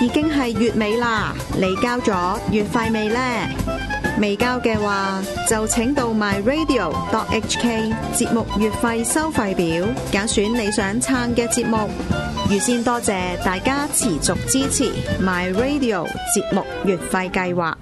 已經係月尾啦，你交咗月費未呢？未交嘅話，就請到 myradio.hk 節目月費收費表，揀選你想撐嘅節目。預先多謝大家持續支持 myradio 節目月費計劃。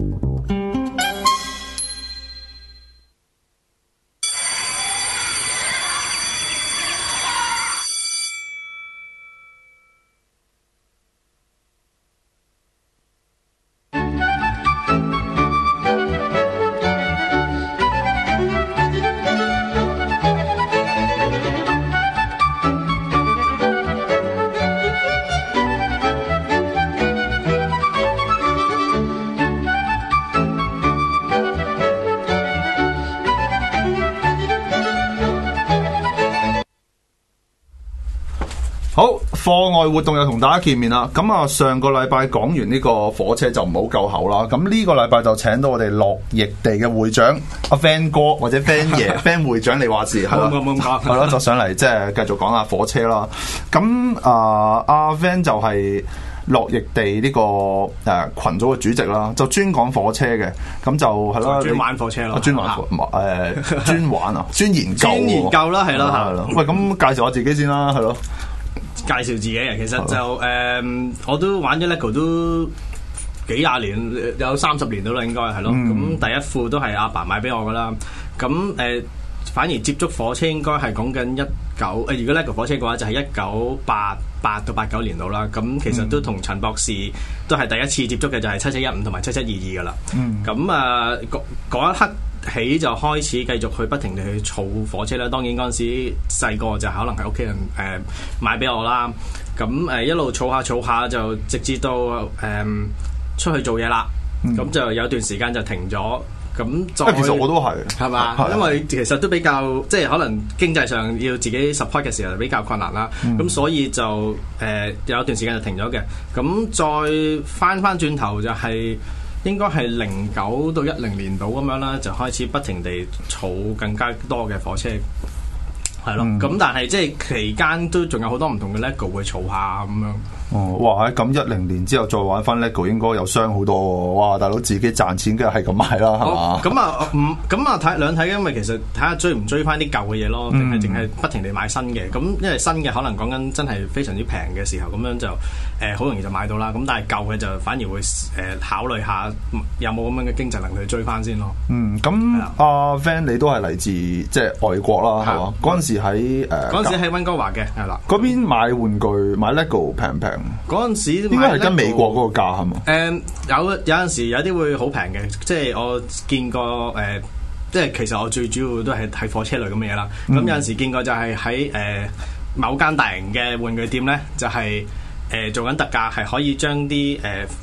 好，課外活動又同大家見面啦。咁啊，上個禮拜講完呢個火車就唔好夠口啦。咁呢個禮拜就請到我哋樂易地嘅會長阿 Van 哥或者 Van 爺，Van 會長你話事係咯，係咯，就上嚟即係繼續講下火車啦。咁阿 Van 就係樂易地呢個群組嘅主席啦，就專講火車嘅。咁就係咯， 專玩火車咯， 專玩專玩啊，專研究啦，係咯，係咯。 喂，咁介紹下自己先啦，係咯。 介紹自己啊，其實就我都玩咗 LEGO 都幾廿年，有30年到啦，應該係咯。咁第一副都係阿爸買俾我噶啦。咁反而接觸火車應該係講緊如果 LEGO 火車嘅話，就係1988到89年度啦。咁其實都同陳博士都係第一次接觸嘅，就係7715同埋7722噶啦。咁嗰一刻起就開始繼續去不停地去儲火車啦。當然嗰陣時細個就可能係屋企人買俾我啦。咁一路儲下就直至到出去做嘢啦。咁就有段時間就停咗。咁其實我都係嘛？因為其實都比較即係可能經濟上要自己 support 嘅時候比較困難啦。咁所以就有一段時間就停咗嘅。咁再翻轉頭就係應該係09到10年度咁樣啦，就開始不停地儲更加多嘅火車，係咯。咁但係即係期間都仲有好多唔同嘅 LEGO 會儲下咁樣。 哦，哇！咁10年之後再玩翻 LEGO 應該有傷好多喎。哇！大佬自己賺錢梗係咁買啦，係嘛？ 咁啊睇兩睇，因為其實睇下追唔追翻啲舊嘅嘢咯，定係淨係不停地買新嘅。咁因為新嘅可能講緊真係非常之平嘅時候，咁樣就好容易就買到啦。咁但係舊嘅就反而會考慮下有冇咁樣嘅經濟能力去追翻先咯。 咁阿 Van 你都係嚟自即係外國啦，係嘛？嗰陣時喺溫哥華嘅，係啦。 嗰邊買玩具買 LEGO 平唔平？ 嗰陣時應該係跟美國嗰個價係嘛？ 有陣時有啲會好平嘅，即係我見過即係其實我最主要都係睇火車類咁嘅嘢啦。咁有陣時見過就係喺某間大型嘅玩具店咧，就係做緊特價，係可以將啲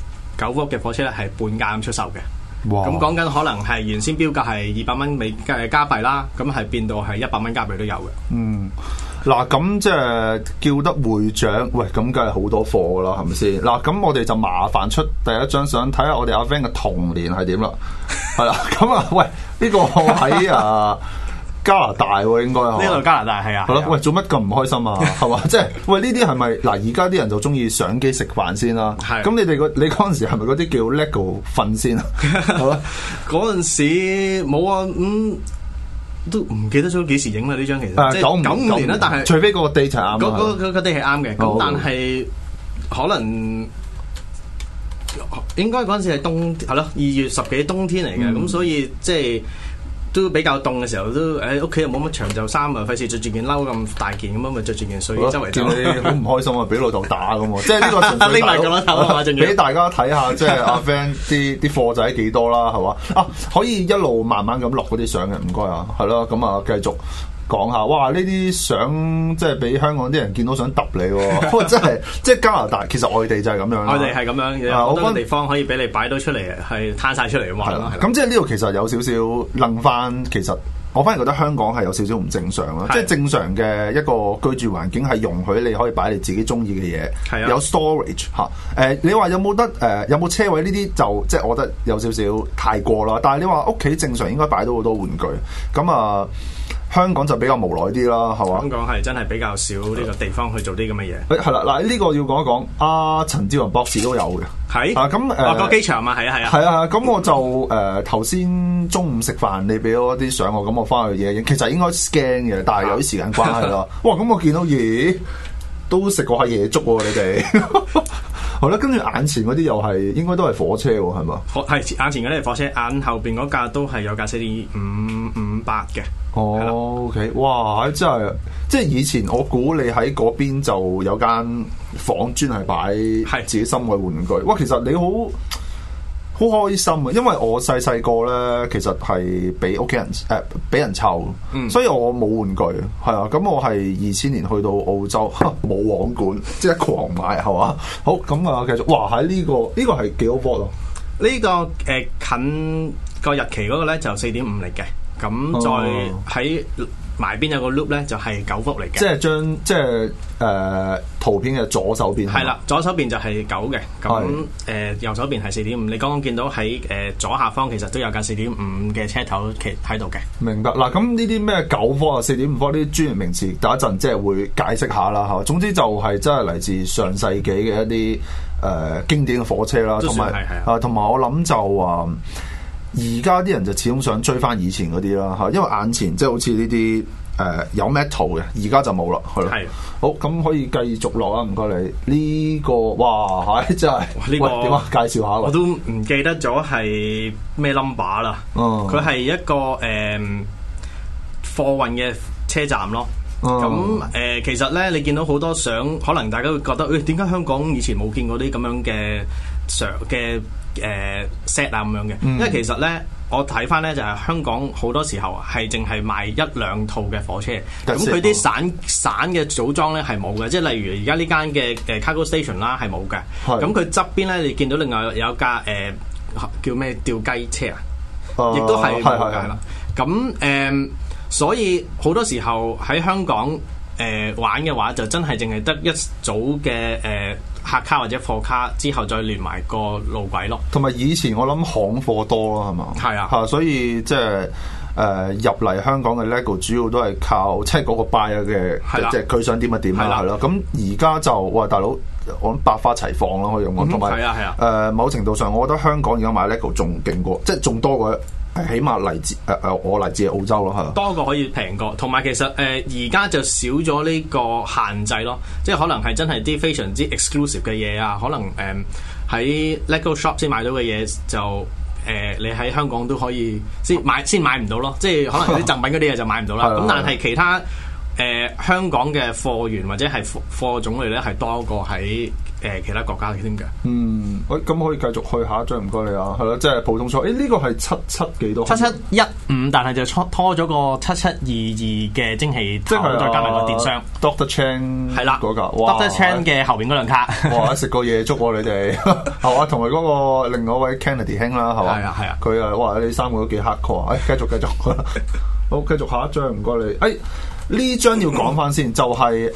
9伏嘅火車咧係半價咁出售嘅。咁講緊可能係原先標價係200蚊加幣啦，咁係變到係100蚊加幣都有嘅。 嗱，咁即係叫得會長，喂，咁梗係好多貨噶啦，係咪先？嗱，咁我哋就麻煩出第一張相，睇下我哋阿 Van 嘅童年係點啦。係啦，咁啊，喂，呢個喺加拿大喎，應該呢度加拿大係啊。 係咯，喂，做乜咁唔開心啊？係嘛，即係喂，呢啲係咪嗱？而家啲人就中意上機食飯先啦。係。咁你嗰陣時係咪嗰啲叫 LEGO 瞓先啊？好啦， 嗰陣時冇啊，都唔記得咗幾時影啦呢張，其實95年啦，但係除非個 date 係啱， 個 date 係啱嘅。咁但係可能應該嗰陣時係係咯2月10幾冬天嚟嘅，咁所以即係都比較凍嘅時候，都屋企又冇乜長袖衫啊，費事着住件褸咁大件咁咪着住件睡衣周圍走。 見你好唔開心啊，俾老豆打咁喎，即係呢個純粹俾大家睇下，即係阿 Van 啲貨仔幾多啦，係嘛？可以一路慢慢咁落嗰啲相嘅，唔該啊，係咯，咁啊繼續講下，哇！呢啲相即係俾香港啲人見到想揼你喎，真係即係加拿大，其實外地就係咁樣啦。 外地係咁樣，有好多地方可以俾你擺到出嚟，係攤晒出嚟玩咯。 咁即係呢度其實有少少諗翻，其實我反而覺得香港係有少少唔正常啦。即係正常嘅一個居住環境係容許你可以擺你自己中意嘅嘢，有 storage 嚇。你話有冇得有冇車位呢啲就即係我覺得有少少太過啦。但係你話屋企正常應該擺到好多玩具咁啊。 香港就比較無奈啲啦，係嘛？ 香港係真係比較少呢個地方去做啲咁嘅嘢。 係啦，嗱呢個要講一講，阿陳志宏博士都有嘅。 係啊，咁個機場嘛，係啊， 係啊，咁我就頭先中午食飯，你俾咗啲相我，咁我翻去嘢影，其實應該 scan 嘅，但係有啲時間關係啦。哇，咁我見到咦，都食過下夜粥喎，你哋。好啦，跟住眼前嗰啲又係應該都係火車喎，係嘛？ 係眼前嗰啲係火車，眼後邊嗰架都係有架4.558嘅。 哦，OK，哇！真係，即係以前我估你喺嗰邊就有間房專係擺自己心愛玩具。哇，其實你好開心啊！因為我細細個咧，其實係俾屋企人俾人湊，所以我冇玩具。係啊，咁我係2000年去到澳洲冇網館，即係狂買係嘛？好，咁啊繼續。哇！喺呢個係幾多伏咯？ 呢個近個日期嗰個咧就4.5嚟嘅。咁再喺埋邊有個 loop 咧，就係9伏嚟嘅。 即係圖片嘅左手邊係啦，左手邊就係9嘅。咁右手邊係4.5。你剛剛見到喺左下方其實都有架4.5嘅車頭企喺度嘅。 明白嗱，咁呢啲咩9伏啊、4.5伏呢啲專業名詞，等一陣即係會解釋下啦嚇。總之就係真係嚟自上世紀嘅一啲經典嘅火車啦，同埋我諗就話。而家啲人就始終想追翻以前嗰啲啦嚇，因為眼前即係好似呢啲有 metal 嘅，而家就冇啦，係咯。好，咁可以繼續落啊，唔該你。呢個哇係真係，呢個點啊？介紹下我都唔記得咗係咩 number 啦。佢係一個貨運嘅車站咯。咁其實咧，你見到好多相，可能大家會覺得，點解香港以前冇見過啲咁樣嘅相嘅set 啊咁樣嘅？因為其實咧，我睇翻咧就係香港好多時候係淨係賣1-2套嘅火車，咁佢啲散嘅組裝咧係冇嘅，即係例如而家呢間嘅cargo station 啦係冇嘅。咁佢側邊咧，你見到另外有架叫咩吊雞車啊，亦都係冇嘅啦。咁所以好多時候喺香港玩嘅話，就真係淨係得一組嘅客卡或者貨卡，之後再連埋個路軌咯。同埋以前我諗行貨多咯，係嘛？係啊，所以即係入嚟香港嘅 LEGO 主要都係靠即係嗰個 buyer 嘅，即係佢想點就點啦，係咯。咁而家就哇大佬，我諗百花齊放咯，可以咁講。同埋某程度上，我覺得香港而家買 LEGO 仲勁過，即係仲多過。起碼嚟自我嚟自澳洲咯，係多過可以平過，同埋其實而家就少咗呢個限制咯，即係可能係真係啲非常之 exclusive 嘅嘢啊，可能喺 LEGO shop 先買到嘅嘢就你喺香港都可以先買唔到咯，即係可能啲贈品嗰啲嘢就買唔到啦。咁但係其他香港嘅貨源或者係貨種類咧係多過喺其他國家嘅添嘅。咁可以繼續去下一張，唔該你啊，係咯，即係普通車。呢個係77幾多？7715，但係就拖咗個7722嘅蒸汽頭，再加埋個電箱。Doctor Chan 係啦，嗰架 Doctor Chan 嘅後邊嗰兩卡。哇！食過夜粥喎，你哋係嘛？同埋嗰個另外一位 Kennedy 兄啦，係嘛？係啊。佢啊，哇！你三個都幾 hardcore。繼續。好，繼續下一張，唔該你。呢張要講翻先，就係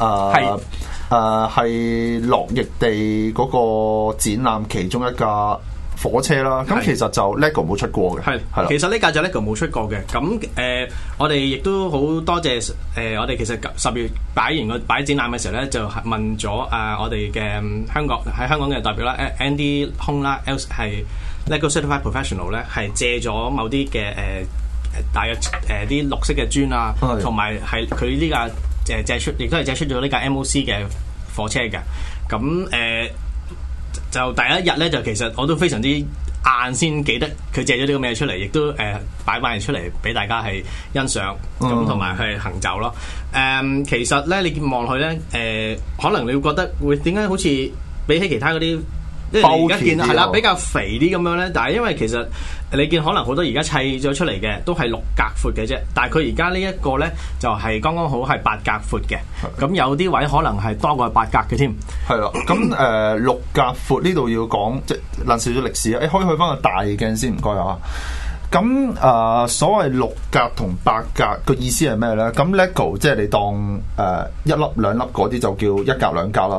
係樂逸地嗰個展覽其中一架火車啦。咁其實就 LEGO 冇出過嘅，係啦。其實呢架就 LEGO 冇出過嘅。咁我哋亦都好多謝我哋其實10月擺展覽嘅時候咧，就問咗我哋嘅香港嘅代表啦 ，Andy Hong 啦 係 LEGO Certified Professional 咧，係借咗某啲嘅大約啲綠色嘅磚啊，同埋係佢呢架借出，亦都係借出咗呢架 MOC 嘅火車嘅。咁就第一日咧，就其實我都非常之晏先記得佢借咗呢個咩出嚟，亦都擺埋出嚟俾大家係欣賞，咁同埋係行走咯。其實咧你望落去咧，可能你會覺得點解好似比起其他嗰啲，即係而家見係啦比較肥啲咁樣咧，但係因為其實你見可能好多而家砌咗出嚟嘅都係6格闊嘅啫，但係佢而家呢一個咧就係剛剛好係8格闊嘅，咁有啲位可能係多過8格嘅添。係啦，咁6格闊呢度要講即係論少少歷史啊，可以去翻個大鏡先，唔該啊。咁所謂6格同8格個意思係咩咧？咁 LEGO 即係你當1粒2粒嗰啲就叫1格2格啦。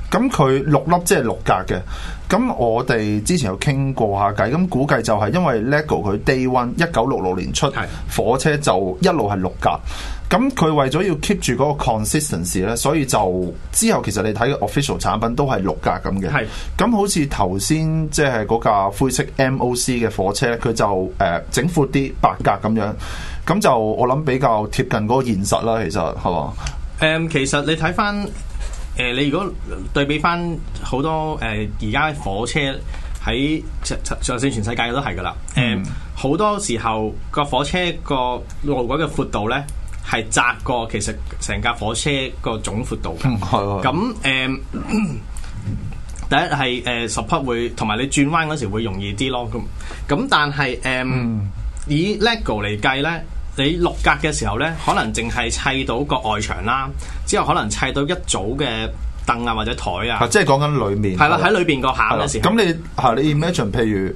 咁佢6粒即係6格嘅。咁我哋之前有傾過下偈，咁估計就係因為 LEGO 佢 Day One 1966年出火車就一路係6格。咁佢為咗要 keep 住嗰個 consistency 咧，所以就之後其實你睇嘅 official 產品都係6格咁嘅。咁好似頭先即係嗰架灰色 MOC 嘅火車咧，佢就整闊啲8格咁樣。咁就我諗比較貼近嗰個現實啦，其實係嘛？ 其實你睇翻你如果對比翻好多而家火車喺就算全世界都係噶啦。好多時候個火車個路軌嘅闊度咧係窄過其實成架火車個總闊度嘅。咁第一係support 會同埋你轉彎嗰時會容易啲咯。咁但係以 LEGO 嚟計咧。你6格嘅時候咧，可能淨係砌到個外牆啦，之後可能砌到一組嘅凳啊或者台啊， 即係講緊裏面。係啦， 喺裏邊個餡嘅時候。 咁你 imagine 譬如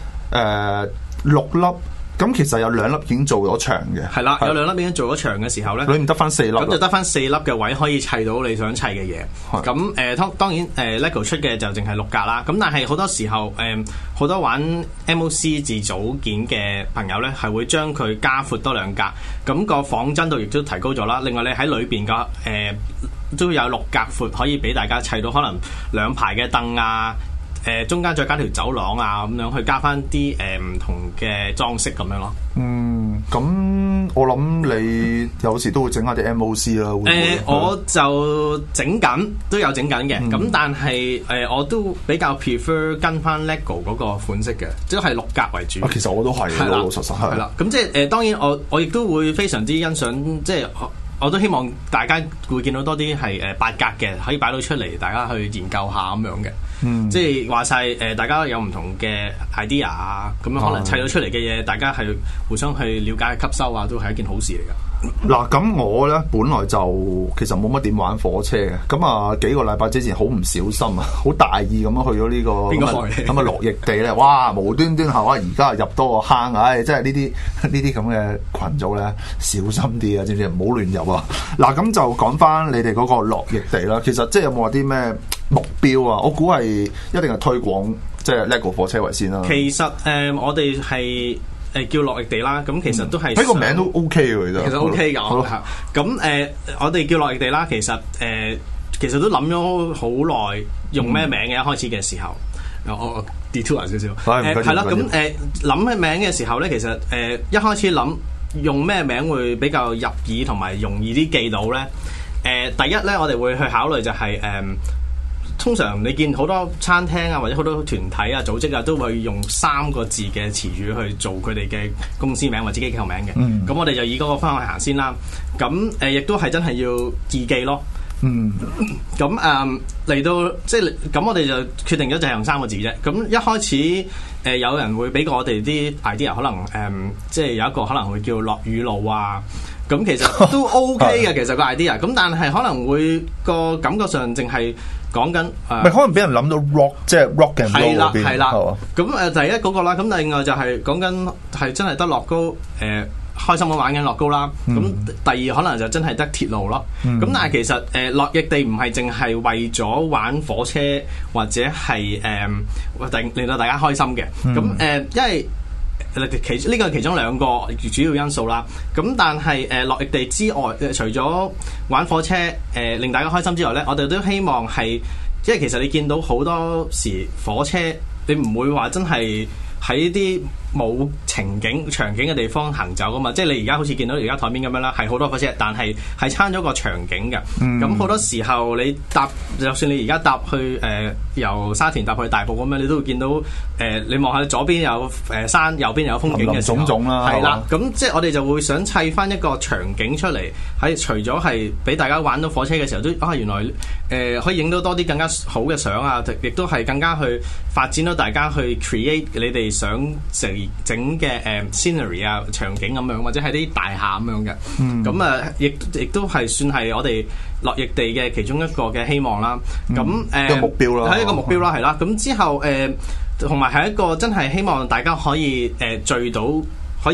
6粒，咁其實有2粒已經做咗牆嘅。係啦，有2粒已經做咗牆嘅時候咧，裏面得翻4粒。咁就得翻4粒嘅位可以砌到你想砌嘅嘢。咁當然LEGO 出嘅就淨係6格啦。咁但係好多時候好多玩 MOC 自組件嘅朋友咧，係會將佢加闊多2格，咁個仿真度亦都提高咗啦。另外你喺裏邊個都有6格闊，可以俾大家砌到可能2排嘅凳啊。中間再加條走廊啊，咁樣去加翻啲唔同嘅裝飾咁樣咯。咁我諗你有時都會整下啲 MOC 啦。 我就整緊，都有整緊嘅。咁但係我都比較 prefer 跟翻 LEGO 嗰個款式嘅，即係6格為主。其實我都係老老實實係啦。咁即係當然我亦都會非常之欣賞，即係我都希望大家會見到多啲係8格嘅，可以擺到出嚟，大家去研究下咁樣嘅。即係話晒大家有唔同嘅 idea 啊，咁樣可能砌到出嚟嘅嘢，大家係互相去了解、吸收啊，都係一件好事嚟㗎。 嗱，咁我咧本來就其實冇乜點玩火車嘅，咁啊幾個禮拜之前好唔小心啊，好大意咁樣去咗呢個咁啊樂逸地咧，哇無端端係嘛，而家入多個坑，真係呢啲咁嘅群組咧小心啲啊，知唔知？唔好亂入啊！嗱，咁就講翻你哋嗰個樂逸地啦，其實即係有冇話啲咩目標啊？我估係一定係推廣即係 LEGO 火車為先啦。 其實我哋係叫樂逸地啦，咁其實都係喺個名都 OK 嘅， 其實 OK 㗎。咁我哋叫樂逸地啦，其實都諗咗好耐用咩名嘅。一開始嘅時候，我 detour 少少。係啦，咁諗起名嘅時候咧，其實一開始諗用咩名會比較入耳同埋容易啲記到咧。第一咧，我哋會去考慮就係通常你見好多餐廳啊，或者好多團體啊、組織啊，都會用3個字嘅詞語去做佢哋嘅公司名或者機構名嘅。咁我哋就以嗰個方向行先啦。咁亦都係真係要自記咯。咁嚟到即係咁，我哋就決定咗就係用3個字啫。咁一開始有人會俾過我哋啲 idea，可能即係有一個可能會叫落雨路啊。咁其實都 OK 嘅，其實個 idea。咁但係可能會個感覺上淨係講緊可能俾人諗到 rock， 即係 rock and roll 嗰邊。係啦。 咁第一嗰個啦，咁另外就係講緊係真係得樂高開心咁玩緊樂高啦。咁第二可能就真係得鐵路咯。咁但係其實樂逸地唔係淨係為咗玩火車或者係令到大家開心嘅。咁因為呢個係其中2個主要因素啦。咁但係樂逸地之外，除咗玩火車令大家開心之外咧，我哋都希望係，因為其實你見到好多時火車，你唔會話真係喺啲冇情景場景嘅地方行走噶嘛，即係你而家好似見到而家台面咁樣啦，係好多火車，但係撐咗個場景嘅。咁好多時候你搭，就算你而家搭去由沙田搭去大埔咁樣，你都會見到你望下左邊有山，右邊有風景嘅時候，林林種種啦，係啦。咁即係我哋就會想砌翻一個場景出嚟，喺除咗係俾大家玩到火車嘅時候，都原來可以影到多啲更加好嘅相啊，亦都係更加去發展到大家去 create 你哋想整嘅scenery 啊場景咁樣，或者係啲大廈咁樣嘅。咁亦都係算係我哋樂逸地嘅其中一個嘅希望啦。咁個目標啦， 係一個目標啦，係啦。咁之後同埋係一個真係希望大家可以聚到，可以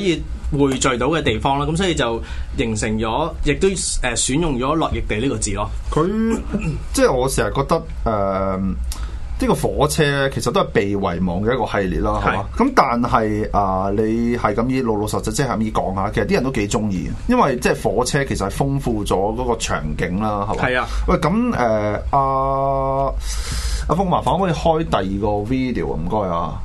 匯聚到嘅地方啦。咁所以就形成咗，亦都選用咗落翼地呢個字咯。 佢即係我成日覺得呢個火車咧，其實都係被遺忘嘅一個系列啦，係嘛？咁但係你係咁依老老實實即係咁依講下，其實啲人都幾中意，因為即係火車其實係豐富咗嗰個場景啦，係嘛？係啊。喂，咁阿峰麻煩可唔可以開第二個 video 啊？唔該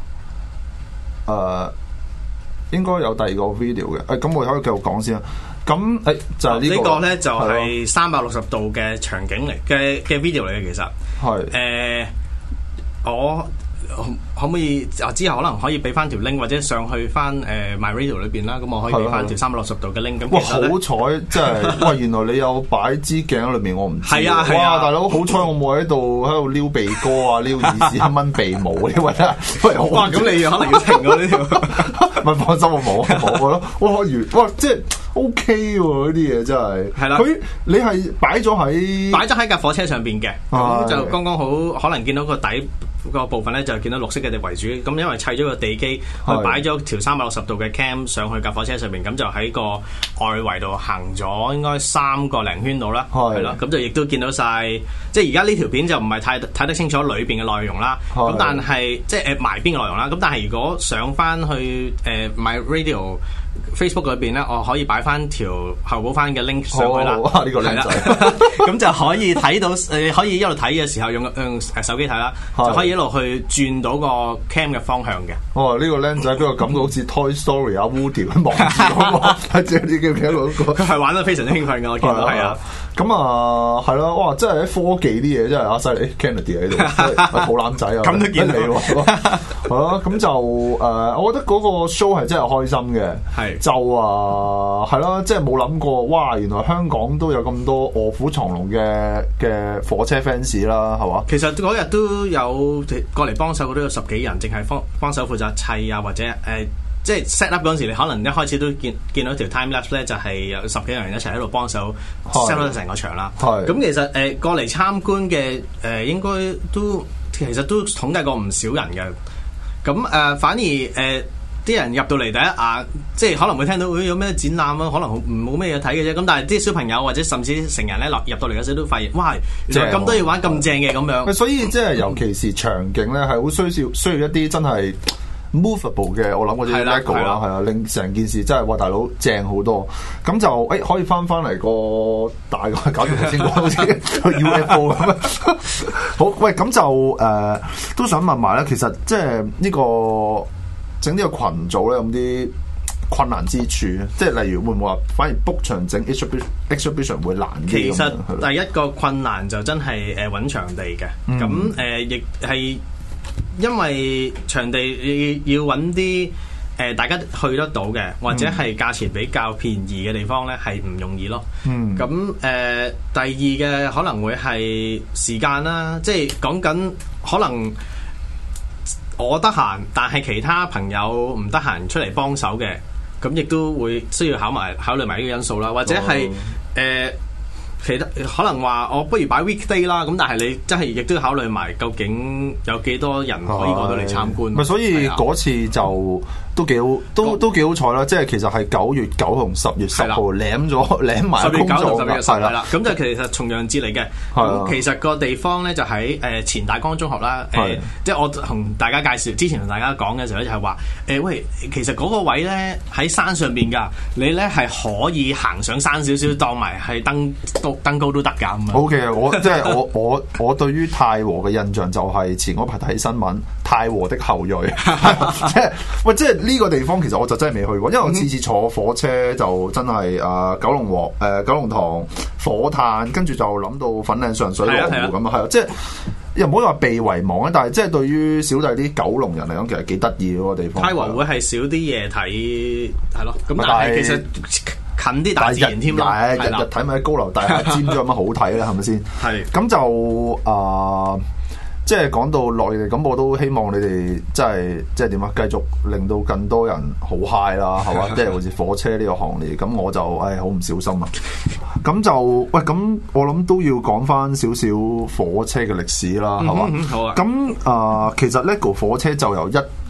啊。應該有第二個 video 嘅。咁我可以繼續講先啦。咁就係呢個咧，就係360度嘅場景嚟嘅 video 嚟嘅，其實係我可唔可以之後可能可以俾翻條 link 或者上去翻My Radio 裏邊啦，咁我可以俾翻條360度嘅 link。咁哇，好彩即係喂，原來你有擺支鏡喺裏面，我唔知。係啊，哇，大佬好彩我冇喺度撩鼻哥啊，撩耳屎，掹鼻毛呢位啊。 哇，咁你可能要停咗呢條。 咪放心，我冇咯。哇，即係 OK 喎，呢啲嘢真係。係啦，你係擺咗喺架火車上邊嘅，咁就剛剛好，可能見到個底個部分咧，就見到綠色嘅地為主。咁因為砌咗個地基，佢擺咗條360度嘅 cam 上去架火車上邊，咁就喺個外圍度行咗應該3個零圈度啦。係咯，咁就亦都見到晒。即係而家呢條片就唔係睇得清楚裏邊嘅內容啦。咁但係即係埋邊嘅內容啦。咁但係如果上翻去My Radio Facebook 裏邊咧，我可以擺翻條後補翻嘅 link 上去啦。 呢個靚仔， 咁就可以睇到可以一路睇嘅時候用手機睇啦，就可以一路去轉到個 cam 嘅方向嘅。 哦，呢個靚仔俾我感覺好似 Toy Story 啊 Woody 望住我，即係呢幾個佢係玩得非常之興奮嘅，我見到係啊。 咁係咯，哇！真係啲科技啲嘢真係犀利 Kennedy 喺度，肚腩仔啊， 咁都見到喎。係咯，咁就我覺得嗰個 show 係真係開心嘅。係就係咯，即係冇諗過，哇！原來香港都有咁多臥虎藏龍嘅火車 fans 啦，係嘛？ 其實嗰日都有過嚟幫手，都有10幾人，淨係幫手負責砌啊，或者即係 set up 嗰陣時，你可能一開始都見到條 time lapse 咧，就係有10幾人一齊喺度幫手 set up 成個場啦。咁其實過嚟參觀嘅應該其實都統計過唔少人嘅。咁反而啲人入到嚟第一眼，即係可能會聽到有咩展覽啊，可能冇咩嘢睇嘅啫。咁但係啲小朋友或者甚至成人咧入到嚟嗰時都發現，哇！原來咁多嘢玩咁正嘅咁樣。 所以即係尤其是場景咧，係好需要一啲真係 movable 嘅，我諗嗰啲 lego 啦，係啊，令成件事真係哇大佬正好多。咁就可以翻嚟個大個搞掂先講，好似 UFO 咁。好，喂，咁就都想問埋咧，其實即係呢個整呢個群組咧，有啲困難之處，即係例如會唔會話反而 book 場整 exhibition 會難啲？ 其實第一個困難就真係揾場地嘅，咁亦係因為場地要揾啲大家去得到嘅，或者係價錢比較便宜嘅地方咧，係唔容易咯。咁第二嘅可能會係時間啦，即係講緊可能我得閒，但係其他朋友唔得閒出嚟幫手嘅，咁亦都會需要考慮埋呢個因素啦，或者係其他可能話我不如擺 weekday 啦，咁但係你真係亦都要考慮埋究竟有幾多人可以過到嚟參觀。 咪所以嗰次就都幾好，都幾好彩啦！即係其實係9月9同10月10號攬埋工作嘅，係啦。 咁就其實重陽節嚟嘅。咁其實個地方咧就喺前大江中學啦。即係我同大家介紹之前同大家講嘅時候咧，就係話喂，其實嗰個位咧喺山上邊㗎，你咧係可以行上山少少，當埋係登高都得㗎咁啊。 OK 啊，我對於太和嘅印象就係前嗰排睇新聞，太和的後裔，即係呢個地方其實我就真係未去過，因為我次次坐火車就真係九龍塘火炭，跟住就諗到粉嶺上水羅湖咁啊，係啊，即係又唔可以話被遺忘啊，但係即係對於小弟啲九龍人嚟講，其實幾得意嗰個地方。 太和會係少啲嘢睇，係咯，咁但係其實近啲大自然添啦， 日日睇埋高樓大廈尖咗有乜好睇啦，係咪先？係咁就即係講到內地，咁我都希望你哋即係點啊，繼續令到更多人好 high 啦，係嘛？即係好似火車呢個行列，咁我就好唔小心啊！咁就喂，咁我諗都要講翻少少火車嘅歷史啦，係嘛？好啊！咁其實 LEGO 火車就由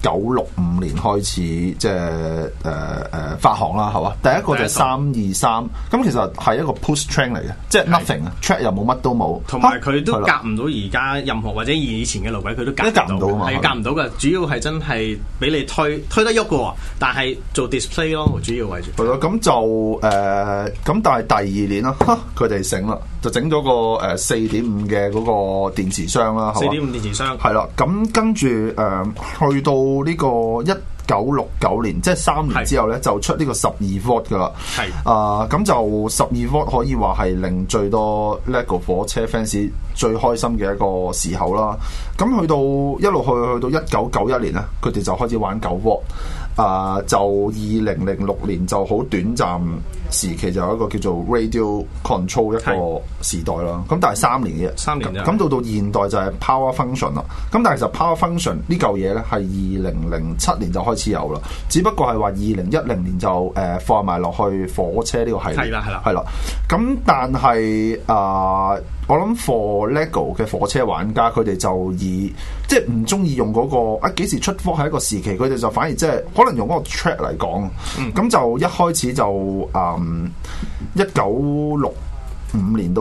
1965年開始即係發行啦，係嘛？第一個就係323，咁其實係一個 push track 嚟嘅，即係 nothing 啊 track 又冇乜都冇， 同埋佢都夾唔到而家任何或者以前嘅路軌佢都夾唔到啊嘛，係夾唔到嘅，主要係真係俾你推得喐嘅喎，但係做 display 咯，主要為主。 係咯，咁就咁，但係第二年啦，佢哋醒啦，就整咗個4.5嘅嗰個電池箱啦，4.5 電池箱係啦，咁跟住去到呢個1969年，即係3年之後咧，就出呢個12V噶啦。係咁就12V可以話係令最多 LEGO 火車 fans 最開心嘅一個時候啦。咁去到一路去到1991年咧，佢哋就開始玩9V。就2006年就好短暫時期就有一個叫做 Radio Control 一個時代啦。咁但係3年嘅 ，3年咁到現代就係 Power Function 啦。咁但係其實 Power Function 呢嚿嘢咧係2007年就開始有啦，只不過係話2010年就放埋落去火車呢個系列係啦。咁但係我諗 for LEGO 嘅火車玩家，佢哋就即係唔中意用嗰個幾時出科係一個時期，佢哋就反而即係可能用嗰個 track 嚟講，咁就一開始就1965年到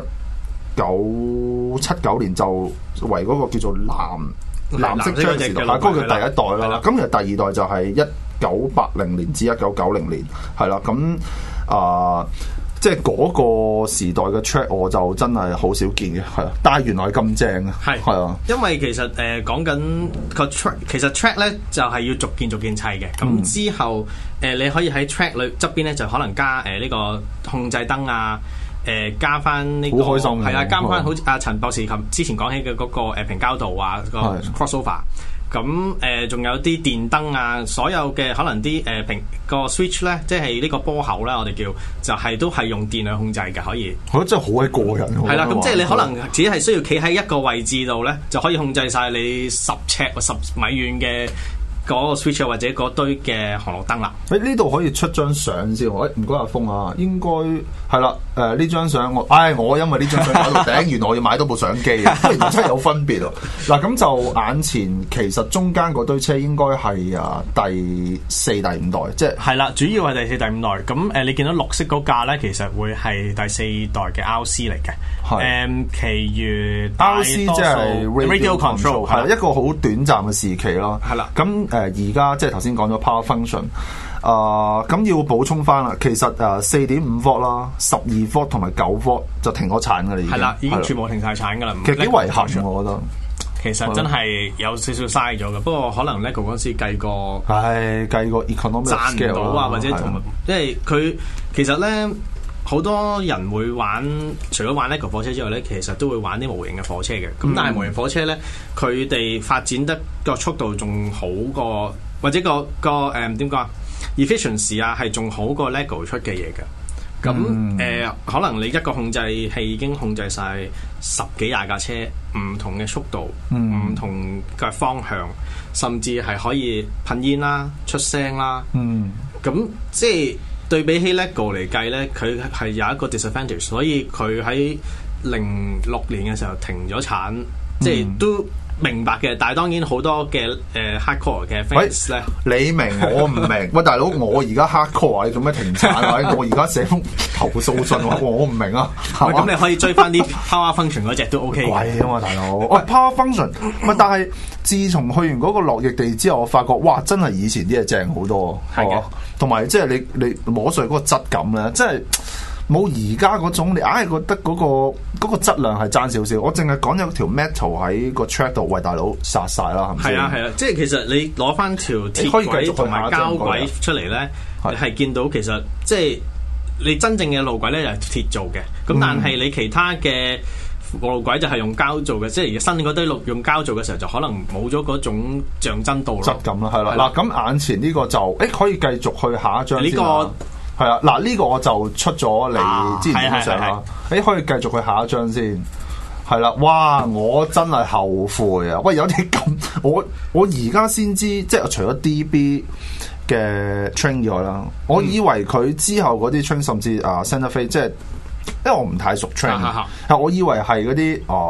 1979年就為嗰個叫做藍色章時代，嗰個叫第一代啦。咁其實第二代就係1980年至1990年係啦。咁即係嗰個時代嘅 track 我就真係好少見嘅，係啊！但係原來咁正啊，係啊！ 因為其實講緊個 track，其實 track 咧就係要逐件砌嘅。咁之後你可以喺 track 裏側邊咧就可能加呢個控制燈啊，加翻呢個好開心嘅， 係啊，加翻好似阿陳博士之前講起嘅嗰個平交道啊，個 crossover。咁仲有啲電燈啊，所有嘅可能啲個 switch 咧，即係呢個波口啦，我哋叫就係都係用電去控制嘅，可以。 我覺得真係好鬼過癮。 係啦，咁即係你可能只係需要企喺一個位置度咧，就可以控制晒你10尺或10米遠嘅嗰個 switch 或者嗰堆嘅航路燈啦。 呢度可以出張相先，唔該阿峰啊，應該係啦。呢張相我因為呢張相擺到頂，原來我要買多部相機啊，原來真係有分別啊！嗱，咁就眼前其實中間嗰堆車應該係第4、第5代，即係係啦，主要係第4、第5代。咁你見到綠色嗰架咧，其實會係第4代嘅 RC 嚟嘅。其餘 RC 即係 Radio Control 係一個好短暫嘅時期咯。係啦，咁而家即係頭先講咗 Power Function。咁要補充翻啦，其實4.5V啦、12V 同埋9V就停咗產噶啦，已經係啦，已經全部停晒產噶啦。 其實幾遺憾，我覺得其實真係有少少嘥咗嘅。不過可能 LEGO 嗰時計過 economic 賺唔到啊，或者同因為佢其實咧好多人會玩，除咗玩 LEGO 火車之外咧，其實都會玩啲模型嘅火車嘅。咁但係模型火車咧，佢哋發展得個速度仲好過，或者個點講啊？efficiency 啊，係仲好過 LEGO 出嘅嘢嘅。咁可能你一個控制器已經控制晒10幾20架車，唔同嘅速度，唔同嘅方向，甚至係可以噴煙啦、出聲啦。咁即係對比起 LEGO 嚟計咧，佢係有一個 disadvantage， 所以佢喺06年嘅時候停咗產，即係都明白嘅，但係當然好多嘅hardcore 嘅 fans 咧， 你明我唔明。喂，大佬，我而家 hardcore 你做咩停產啊？我而家寫封投訴信，我唔明啊。 咁你可以追翻啲 Power Function 嗰隻都 OK。 貴啊嘛，大佬。喂，Power Function，但係自從去完嗰個落葉地之後，我發覺哇，真係以前啲嘢正好多，係嘛？同埋即係你摸上去嗰個質感咧，即係冇而家嗰種，你硬係覺得嗰個質量係爭少少。我淨係講有條 metal 喺個 track 度，喂大佬殺晒啦，係咪先？係啊，即係其實你攞翻條鐵軌同埋膠軌出嚟咧，你係見到其實即係你真正嘅路軌咧就係鐵做嘅，咁但係你其他嘅路軌就係用膠做嘅，即係新嗰堆路用膠做嘅時候，就可能冇咗嗰種象真度質感啦，係啦。嗱，咁眼前呢個就可以繼續去下一張先啦。係啦，嗱呢個我就出咗你之前嘅相啦。可以繼續去下一張先。係啦，哇！我真係後悔啊！喂，有啲咁，我而家先知，即係除咗 DB 嘅 train 以外啦，我以為佢之後嗰啲 train 甚至Santa Fe，即係因為我唔太熟 train，我以為係嗰啲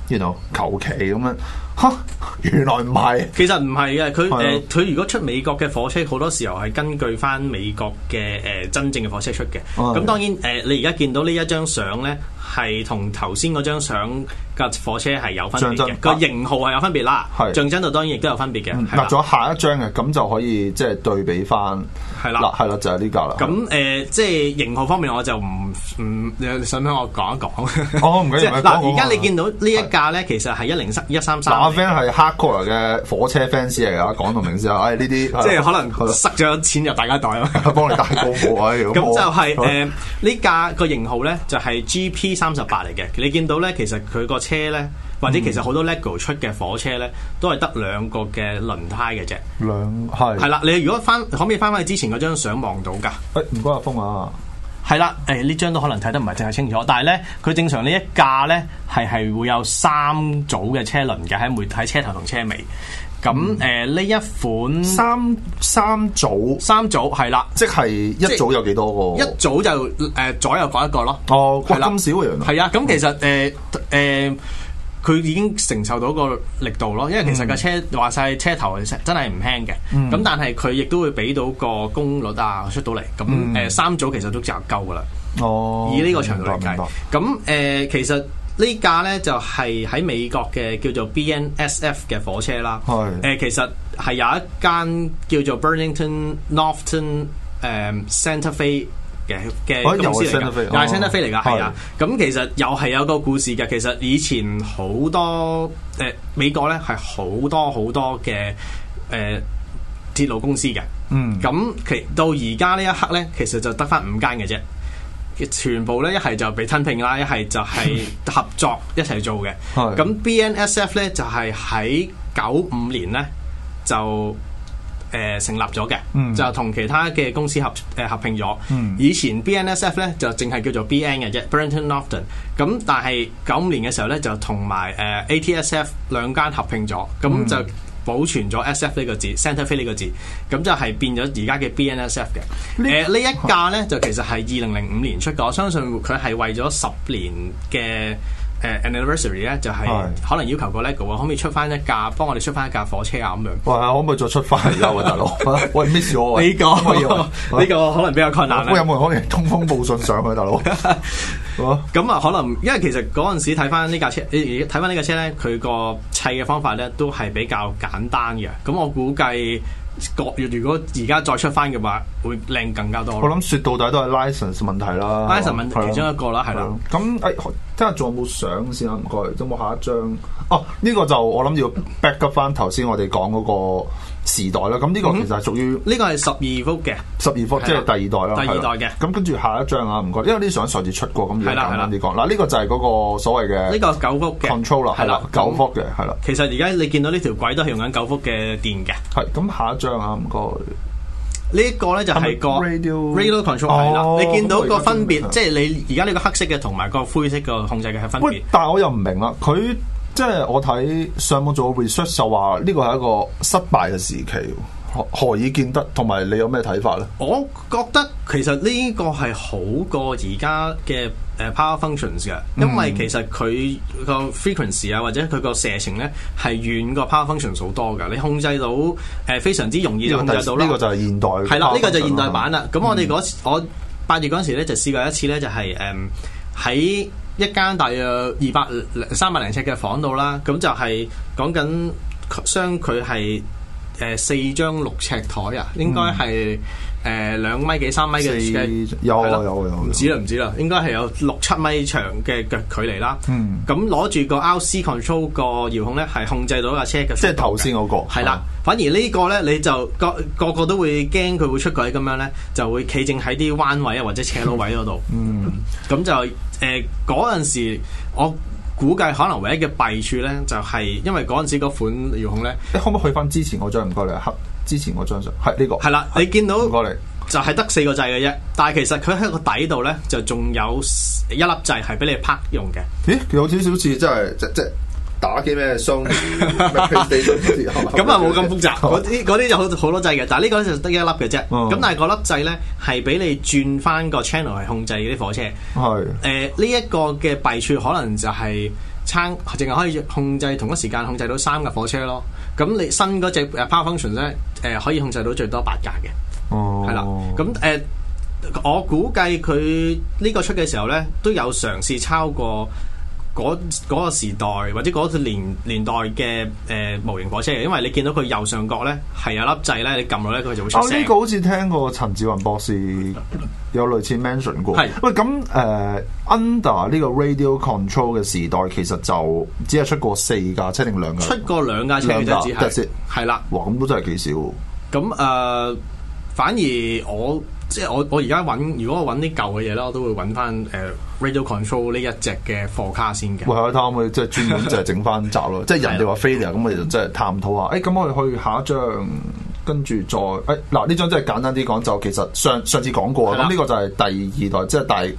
求其咁樣，原來唔係。 其實唔係嘅，佢如果出美國嘅火車，好多時候係根據翻美國嘅真正嘅火車出嘅。咁當然你而家見到呢一張相咧，係同頭先嗰張相嘅火車係有分別嘅，個型號係有分別啦。象徵度當然亦都有分別嘅。 嗱，仲有下一張嘅，咁就可以即係對比翻。係啦，就係呢架啦。 咁即係型號方面，我就唔想唔想我講一講？ 唔緊要。 嗱，而家你見到呢一架咧，其實係103。 阿 friend 係 hardcore 嘅火車 fans 嚟㗎，講到明先啊！呢啲即係可能塞咗錢入大家袋啊， 幫你帶高帽啊！咁就係呢架個型號咧，就係 GP38嚟嘅。你見到咧，其實佢個車咧，或者其實好多 LEGO 出嘅火車咧，都係得兩個嘅輪胎嘅啫。係啦，你如果可唔可以翻去之前嗰張相望到㗎？ 唔該阿峰啊。 係啦，呢張都可能睇得唔係淨係清楚，但係咧佢正常呢一架咧係會有3組嘅車輪嘅喺車頭同車尾。咁呢一款三組係啦，即係一組有幾多個？一組就左右各一個咯。 係啦，咁少嘅原來。 係啊，咁其實佢已經承受到個力度咯，因為其實架車話晒車頭真係唔輕嘅，咁但係佢亦都會俾到個功率啊出到嚟，咁3組其實都就夠噶啦。以呢個長度嚟計，咁其實呢架咧就係喺美國嘅叫做 BNSF 嘅火車啦。其實係有一間叫做 Burlington Northern Santa Fe嘅公司嚟㗎，又係 Santa Fe 嚟㗎，係啊。咁其實又係有個故事嘅。其實以前好多美國咧係好多嘅鐵路公司嘅。咁到而家呢一刻咧，其實就得返5間嘅啫。全部咧一係就被吞併啦，一係就係合作一齊做嘅。咁 BNSF 咧就係喺95年咧就成立咗嘅，就同其他嘅公司合併咗。以前 BNSF 咧就淨係叫做 BN 嘅啫 ，Burlington Northern。咁但係95年嘅時候咧就同埋ATSF 兩間合併咗，咁就保存咗 SF 呢個字 ，Santa Fe 呢個字，咁就係變咗而家嘅 BNSF 嘅。呢一架咧就其實係2005年出嘅，我相信佢係為咗10年嘅anniversary 咧，就係可能要求個 LEGO 可唔可以出翻一架，幫我哋出翻一架火車啊咁樣。喂， 可唔可以再出翻嚟㗎？喂，大佬，喂 miss 我呢個可能比較困難。 有冇人可能通風報信上去，大佬？ 咁啊，可能因為其實嗰陣時睇翻呢架車，睇翻呢架車咧，佢個砌嘅方法咧都係比較簡單嘅。咁我估計如果而家再出翻嘅話，會靚更加多。 我諗說到底都係 license 問題啦 ，license 問題其中一個啦，係啦。 咁睇下仲有冇相先啊？唔該，有冇下一張？呢個就我諗要 back up 翻頭先我哋講嗰個時代啦。咁呢個其實係屬於呢個係12伏嘅 ，12伏即係第二代啦。 第二代嘅。咁跟住下一張啊，唔該，因為呢相上次出過，咁要簡單啲講。嗱，呢個就係嗰個所謂嘅呢個9伏嘅 control 啦，係啦，9伏嘅係啦。 其實而家你見到呢條軌都係用緊9伏嘅電嘅。 係咁，下一張啊，唔該。 呢一個咧就係個 radio control 係啦，你見到個分別，即係你而家呢個黑色嘅同埋個灰色嘅控制嘅係分別。 但係我又唔明啦，佢即係我睇上網做 research 就話呢個係一個失敗嘅時期，何以見得？同埋你有咩睇法咧？ 我覺得其實呢個係好過而家嘅power functions 嘅，因為其實佢個 frequency 啊或者佢個射程咧係遠過 power functions 好多㗎。你控制到非常之容易就控制到啦。 呢個就係現代係啦，呢個就係現代版啦。咁我哋我8月嗰陣時咧就試過一次咧，就係喺一間大約300零尺嘅房度啦。咁就係講緊相距係4張6尺台啊，應該係2米幾3米嘅， 有唔止啦，應該係有6、7米長嘅腳距離啦。咁攞住個 RC control 個遙控咧，係控制到架車嘅。 即係頭先嗰個係啦，反而呢個咧你就個個都會驚佢會出軌咁樣咧，就會企正喺啲彎位啊或者斜路位嗰度。咁就嗰陣時我估計可能唯一嘅弊處咧，就係因為嗰陣時嗰款遙控咧， 你可唔可以去翻之前嗰張？唔該你，黑之前嗰張相係呢個係啦，你見到唔該你就係得4個掣嘅啫，但係其實佢喺個底度咧就仲有1粒掣係俾你拍用嘅。 咦，有少少似即係打機咩雙咩 PlayStation 嗰啲係嘛？ 咁啊冇咁複雜，嗰啲就好多掣嘅，但係呢個就得一粒嘅啫。咁但係嗰粒掣咧係俾你轉翻個 channel 去控制啲火車。係呢一個嘅弊處可能就係淨係可以控制同一時間控制到3架火車咯。咁你新嗰隻 Power Function 咧可以控制到最多8架嘅。係啦，咁我估計佢呢個出嘅時候咧，都有嘗試抄過嗰個時代或者嗰個年代嘅模型火車嘅，因為你見到佢右上角咧係有粒掣咧，你撳落咧佢就會出聲。 呢個好似聽過陳志雲博士有類似 mention 過。係喂，咁under 呢個 radio control 嘅時代，其實就只係出過4架車定2架？出過2架車嘅啫，只係係啦。哇，咁都真係幾少。咁反而我而家如果我揾啲舊嘅嘢咧，我都會揾翻Radio Control 呢一隻嘅貨卡先嘅。喂，係啊，我哋即係專門就係整翻集咯，即係人哋話 failure，咁我哋就即係探討下。咁我哋去下一張，跟住再嗱呢張真係簡單啲講，就其實上次講過，咁呢個就係第2代，即係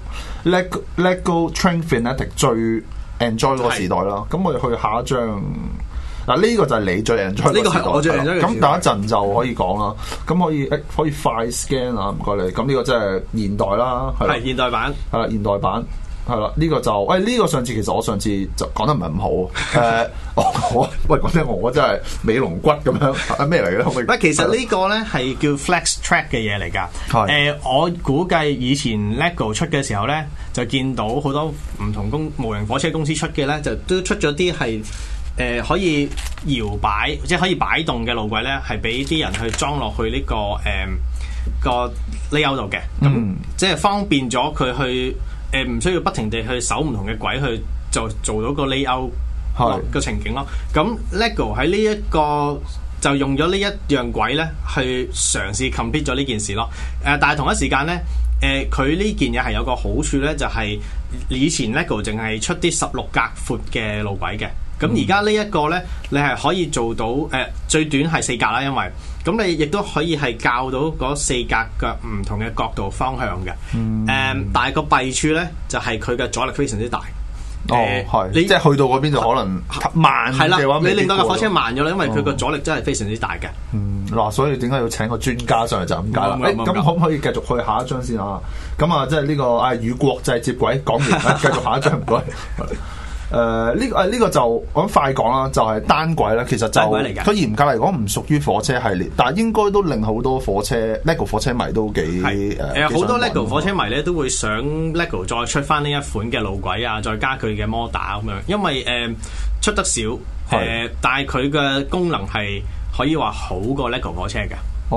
Lego Train Fanatic 最 enjoy 嗰個時代啦。咁我哋去下一張。嗱呢個就係你最 enjoy 呢個係我最 enjoy 嘅。咁等一陣就可以講啦。咁可以快 scan 啊，唔該你。咁呢個即係現代啦，係現代版。係啦，現代版係啦。呢個就呢個上次其實我上次就講得唔係咁好。喂講真，我真係尾龍骨咁樣咩嚟嘅咧？可唔可以？ 其實呢個咧係叫 Flex Track 嘅嘢嚟㗎。我估計以前 LEGO 出嘅時候咧，就見到好多唔同模型火車公司出嘅咧，就都出咗啲係。可以搖擺，即係可以擺動嘅路軌咧，係俾啲人去裝落去呢個 layout 度嘅。咁即係方便咗佢去唔需要不停地去搜唔同嘅軌去就做到個 layout 個情景咯。咁 LEGO 喺呢一個就用咗呢一樣軌咧，去嘗試 complete 咗呢件事咯。但係同一時間咧，佢呢件嘢係有個好處咧，就係以前 LEGO 淨係出啲16格闊嘅路軌嘅。咁而家呢一個咧，你係可以做到最短係4格啦，因為咁你亦都可以係校到嗰4格嘅唔同嘅角度方向嘅。但係個弊處咧就係佢嘅阻力非常之大。 你即係去到嗰邊就可能慢嘅話， 你令到架火車慢咗啦，因為佢個阻力真係非常之大嘅。 嗱，所以點解要請個專家上嚟就咁解啦？咁可唔可以繼續去下一張先啊？咁啊，即係呢個與國際接軌講完啦，繼續下一張唔該。呢個就我諗快講啦，就係單軌啦。其實就佢嚴格嚟講唔屬於火車系列，但係應該都令好多LEGO 火車迷都幾好多 LEGO 火車迷咧都會想 LEGO 再出翻呢一款嘅路軌啊，再加佢嘅摩打咁樣，因為出得少但係佢嘅功能係可以話好過 LEGO 火車嘅。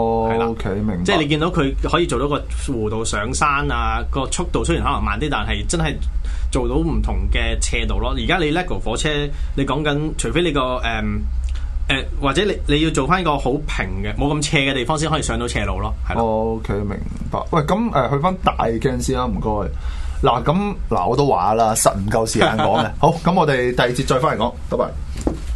OK 明白。 即係你見到佢可以做到個弧度上山啊，個速度雖然可能慢啲，但係真係做到唔同嘅斜度咯。而家你 LEGO 火車，你講緊除非你個或者你要做翻一個好平嘅冇咁斜嘅地方先可以上到斜路咯。 OK 明白。喂，咁去翻大鏡先啦，唔該。嗱我都話啦，實唔夠時間講嘅。好，咁我哋第2節再翻嚟講，拜拜。